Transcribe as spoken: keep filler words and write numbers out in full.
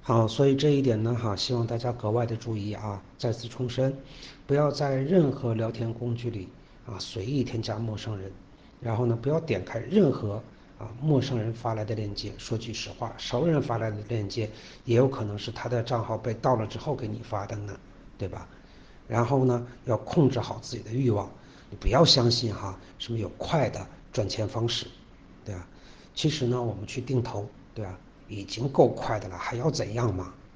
好，所以这一点呢，哈，希望大家格外的注意啊！再次重申，不要在任何聊天工具里啊随意添加陌生人，然后呢，不要点开任何啊陌生人发来的链接。说句实话，熟人发来的链接也有可能是他的账号被盗了之后给你发的呢，对吧？然后呢，要控制好自己的欲望，你不要相信哈什么有快的赚钱方式，对吧？其实呢，我们去定投，对吧？已经够快的了，还要怎样嘛？